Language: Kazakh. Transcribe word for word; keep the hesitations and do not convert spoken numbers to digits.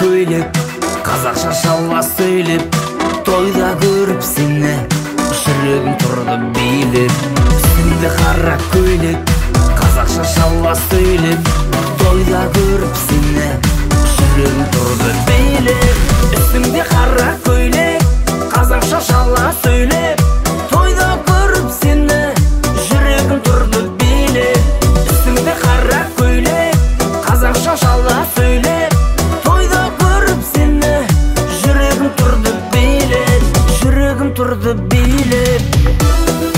көйлек, қазақша шалва сөйлеп, тойда көріп сені, жүрегім тұрды билеп. Үстіңде қара көйлек, қазақша шалва сөйлеп, тойда көріп сені, жүрегім тұрды билеп. Үстіңде қара көйлек, қазақша шалва сөйлеп, тойда көріп сені, жүрегім тұрды билеп. Үстіңде қара көйлек, қазақша шалва сөйлеп, тойда көріп сені, жүрегім тұрды билеп, жүрегім тұрды билеп.